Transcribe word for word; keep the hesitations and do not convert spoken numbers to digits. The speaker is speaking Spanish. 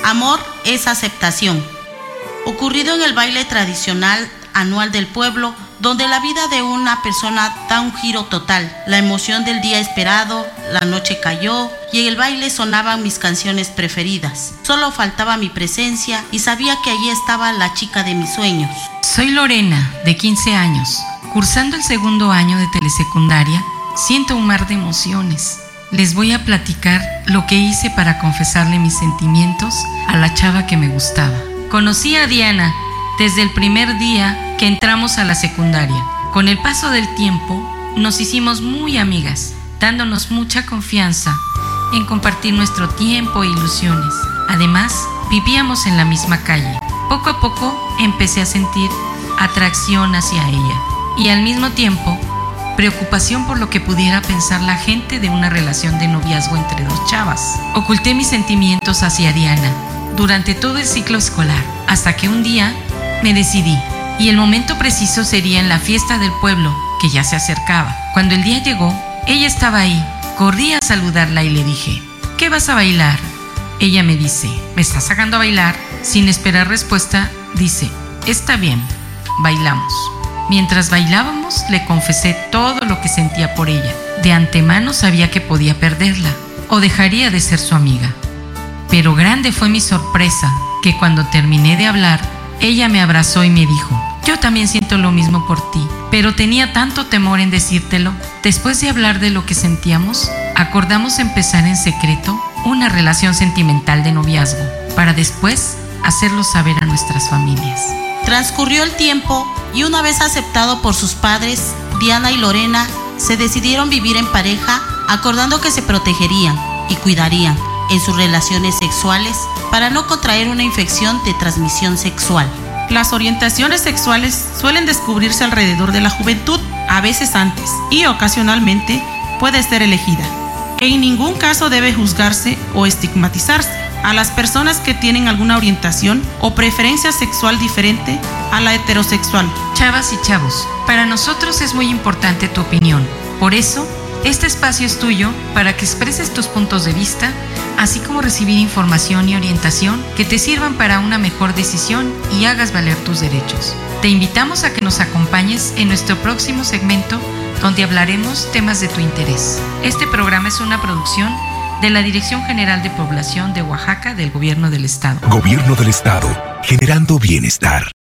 Amor es aceptación. Ocurrido en el baile tradicional anual del pueblo, donde la vida de una persona da un giro total. La emoción del día esperado, la noche cayó y en el baile sonaban mis canciones preferidas. Solo faltaba mi presencia y sabía que allí estaba la chica de mis sueños. Soy Lorena, de quince años. Cursando el segundo año de telesecundaria, siento un mar de emociones. Les voy a platicar lo que hice para confesarle mis sentimientos a la chava que me gustaba. Conocí a Diana desde el primer día que entramos a la secundaria. Con el paso del tiempo, nos hicimos muy amigas, dándonos mucha confianza en compartir nuestro tiempo e ilusiones. Además, vivíamos en la misma calle. Poco a poco empecé a sentir atracción hacia ella y al mismo tiempo preocupación por lo que pudiera pensar la gente de una relación de noviazgo entre dos chavas. Oculté mis sentimientos hacia Diana durante todo el ciclo escolar, hasta que un día me decidí, y el momento preciso sería en la fiesta del pueblo, que ya se acercaba. Cuando el día llegó, ella estaba ahí. Corrí a saludarla y le dije: ¿qué vas a bailar? Ella me dice: ¿me estás sacando a bailar? Sin esperar respuesta, dice: está bien, bailamos. Mientras bailábamos, le confesé todo lo que sentía por ella. De antemano sabía que podía perderla o dejaría de ser su amiga. Pero grande fue mi sorpresa que cuando terminé de hablar, ella me abrazó y me dijo: yo también siento lo mismo por ti, pero tenía tanto temor en decírtelo. Después de hablar de lo que sentíamos, acordamos empezar en secreto una relación sentimental de noviazgo, para después hacerlo saber a nuestras familias. Transcurrió el tiempo y una vez aceptado por sus padres, Diana y Lorena se decidieron vivir en pareja, acordando que se protegerían y cuidarían en sus relaciones sexuales para no contraer una infección de transmisión sexual. Las orientaciones sexuales suelen descubrirse alrededor de la juventud, a veces antes, y ocasionalmente puede ser elegida. En ningún caso debe juzgarse o estigmatizarse a las personas que tienen alguna orientación o preferencia sexual diferente a la heterosexual. Chavas y chavos, para nosotros es muy importante tu opinión. Por eso, este espacio es tuyo para que expreses tus puntos de vista, así como recibir información y orientación que te sirvan para una mejor decisión y hagas valer tus derechos. Te invitamos a que nos acompañes en nuestro próximo segmento, donde hablaremos temas de tu interés. Este programa es una producción de la Dirección General de Población de Oaxaca del Gobierno del Estado. Gobierno del Estado, generando bienestar.